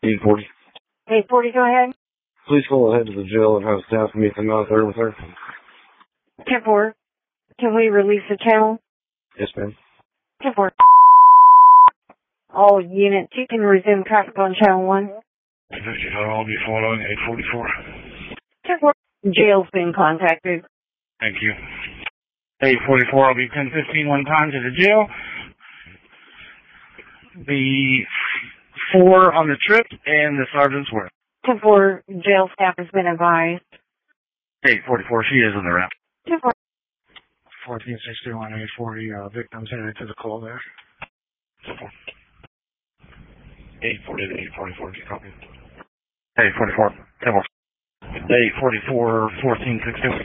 840. 840, go ahead. Please call ahead to the jail and have staff meet them out there with her. 10-4. Can we release the channel? Yes, ma'am. 10-4. All units, you can resume traffic on channel 1. 50, I'll be following 844. 10-4. Jail's been contacted. Thank you. 844, I'll be 1015 one time to the jail. The 4 on the trip and the sergeant's work. 10-4, jail staff has been advised. 844, she is on the ramp. 10-4. 1461, 840, victims headed to the call there. 840 to 844, copy. 844, 844, 1462.